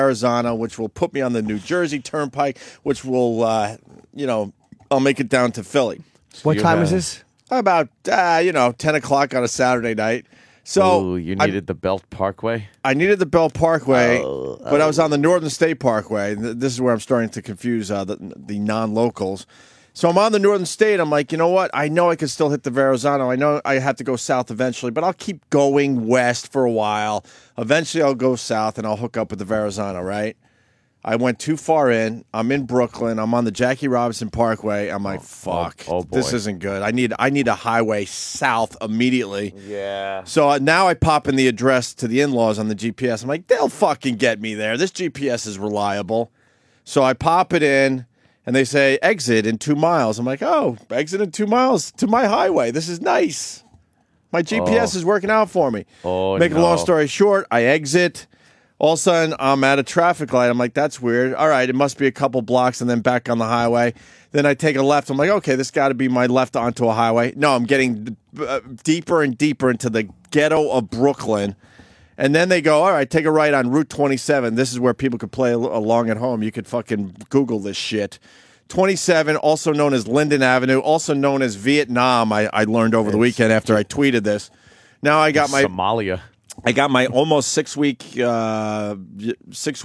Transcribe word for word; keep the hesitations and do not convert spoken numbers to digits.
Arizona, which will put me on the New Jersey Turnpike, which will, uh, you know, I'll make it down to Philly. What You time have- is this? About, uh, you know, ten o'clock on a Saturday night. So Ooh, you I- needed the Belt Parkway? I needed the Bell Parkway, Oh, but I was on the Northern State Parkway. Th- This is where I'm starting to confuse uh, the, the non-locals. So I'm on the Northern State. I'm like, you know what? I know I can still hit the Verrazano. I know I have to go south eventually, but I'll keep going west for a while. Eventually, I'll go south and I'll hook up with the Verrazano, right? I went too far in. I'm in Brooklyn. I'm on the Jackie Robinson Parkway. I'm like, fuck, oh, oh, boy. this isn't good. I need I need a highway south immediately. Yeah. So uh, now I pop in the address to the in-laws on the G P S. I'm like, they'll fucking get me there. This G P S is reliable. So I pop it in, and they say, exit in two miles. I'm like, oh, exit in two miles to my highway. This is nice. My G P S Oh. is working out for me. Oh, Make a long no. story short, I exit. All of a sudden, I'm at a traffic light. I'm like, that's weird. All right, it must be a couple blocks and then back on the highway. Then I take a left. I'm like, okay, this got to be my left onto a highway. No, I'm getting uh, deeper and deeper into the ghetto of Brooklyn. And then they go, all right, take a right on Route twenty-seven. This is where people could play al- along at home. You could fucking Google this shit. twenty-seven, also known as Linden Avenue, also known as Vietnam, I, I learned over the weekend after I tweeted this. Now I got my Somalia. I got my almost six week uh, six